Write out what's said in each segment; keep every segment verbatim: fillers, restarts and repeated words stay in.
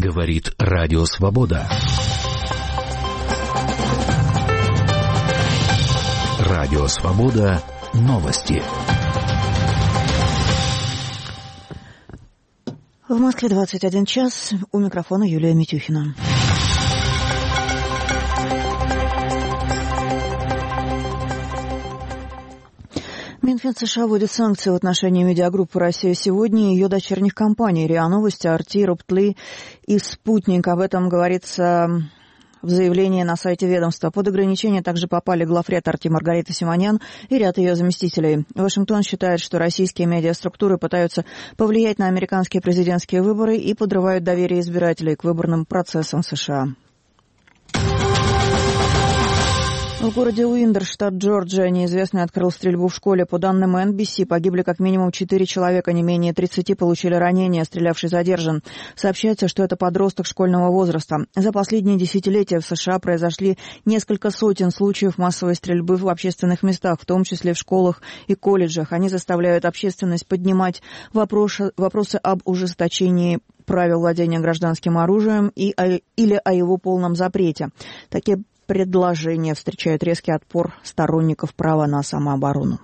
Говорит Радио Свобода. Радио Свобода. Новости. В Москве двадцать один час. У микрофона Юлия Митюхина. Минфин США вводит санкции в отношении медиагруппы «Россия сегодня» и ее дочерних компаний РИА Новости, Арти, Руптли и Спутник. Об этом говорится в заявлении на сайте ведомства. Под ограничения также попали главред Арти Маргарита Симонян и ряд ее заместителей. Вашингтон считает, что российские медиаструктуры пытаются повлиять на американские президентские выборы и подрывают доверие избирателей к выборным процессам США. В городе Уиндер, штат Джорджия, неизвестный открыл стрельбу в школе. По данным эн би си, погибли как минимум четыре человека, не менее тридцати получили ранения, стрелявший задержан. Сообщается, что это подросток школьного возраста. За последние десятилетия в США произошли несколько сотен случаев массовой стрельбы в общественных местах, в том числе в школах и колледжах. Они заставляют общественность поднимать вопросы, вопросы об ужесточении правил владения гражданским оружием и, о, или о его полном запрете. Такие предложения встречают резкий отпор сторонников права на самооборону.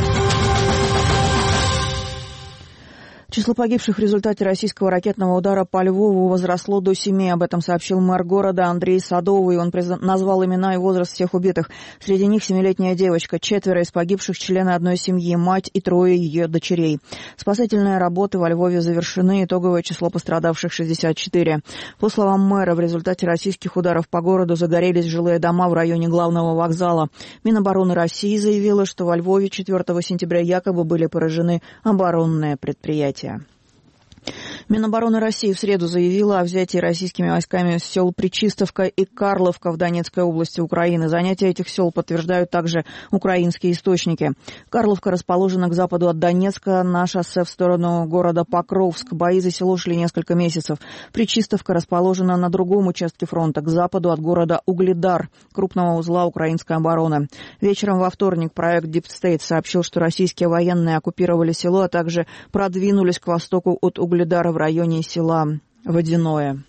Число погибших в результате российского ракетного удара по Львову возросло до семи. Об этом сообщил мэр города Андрей Садовый. Он призна... назвал имена и возраст всех убитых. Среди них семилетняя девочка. Четверо из погибших члены одной семьи, мать и трое ее дочерей. Спасательные работы во Львове завершены. Итоговое число пострадавших шестьдесят четыре. По словам мэра, в результате российских ударов по городу загорелись жилые дома в районе главного вокзала. Минобороны России заявила, что во Львове четвёртого сентября якобы были поражены оборонные предприятия. Минобороны России в среду заявила о взятии российскими войсками сел Пречистовка и Карловка в Донецкой области Украины. Занятие этих сел подтверждают также украинские источники. Карловка расположена к западу от Донецка на шоссе в сторону города Покровск. Бои за село шли несколько месяцев. Пречистовка расположена на другом участке фронта, к западу от города Угледар, крупного узла украинской обороны. Вечером во вторник проект Deep State сообщил, что российские военные оккупировали село, а также продвинулись к востоку от Угледара в районе села Водяное.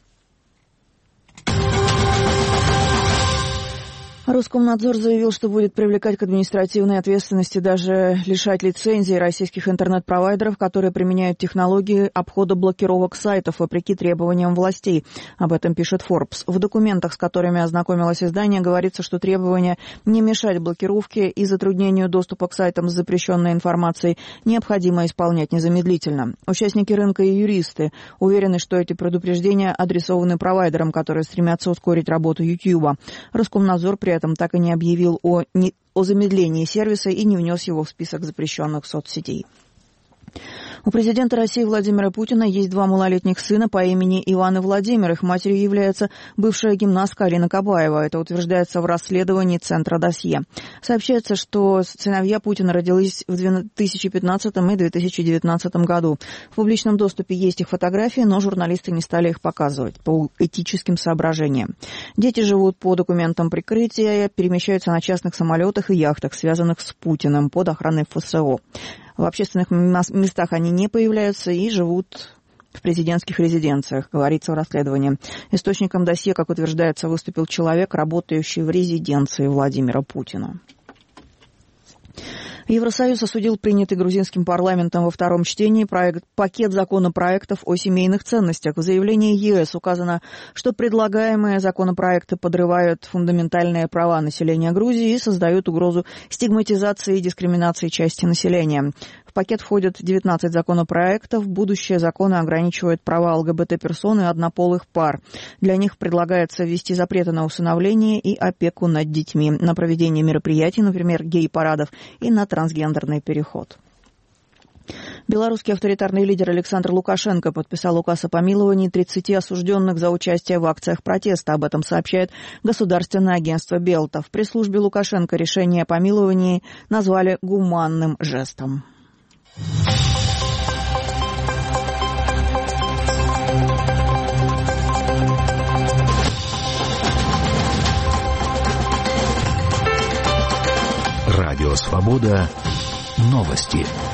Роскомнадзор заявил, что будет привлекать к административной ответственности, даже лишать лицензий российских интернет-провайдеров, которые применяют технологии обхода блокировок сайтов вопреки требованиям властей. Об этом пишет Forbes. В документах, с которыми ознакомилось издание, говорится, что требования не мешать блокировке и затруднению доступа к сайтам с запрещенной информацией необходимо исполнять незамедлительно. Участники рынка и юристы уверены, что эти предупреждения адресованы провайдерам, которые стремятся ускорить работу YouTube. Роскомнадзор при этом так и не объявил о, не, о замедлении сервиса и не внес его в список запрещенных соцсетей. У президента России Владимира Путина есть два малолетних сына по имени Иван и Владимир. Их матерью является бывшая гимнастка Алина Кабаева. Это утверждается в расследовании Центра Досье. Сообщается, что сыновья Путина родились в две тысячи пятнадцатом и две тысячи девятнадцатом году. В публичном доступе есть их фотографии, но журналисты не стали их показывать по этическим соображениям. Дети живут по документам прикрытия, перемещаются на частных самолетах и яхтах, связанных с Путиным, под охраной эф эс о. В общественных местах они не появляются и живут в президентских резиденциях, говорится в расследовании. Источником досье, как утверждается, выступил человек, работающий в резиденции Владимира Путина. Евросоюз осудил принятый грузинским парламентом во втором чтении проект, пакет законопроектов о семейных ценностях. В заявлении ЕС указано, что предлагаемые законопроекты подрывают фундаментальные права населения Грузии и создают угрозу стигматизации и дискриминации части населения. В пакет входят девятнадцать законопроектов. Будущие законы ограничивают права ЛГБТ-персон и однополых пар. Для них предлагается ввести запреты на усыновление и опеку над детьми, на проведение мероприятий, например, гей-парадов, и на трансгендерный переход. Белорусский авторитарный лидер Александр Лукашенко подписал указ о помиловании тридцати осужденных за участие в акциях протеста. Об этом сообщает государственное агентство Белта. В пресс-службе Лукашенко решение о помиловании назвали гуманным жестом. Радио Свобода. Новости.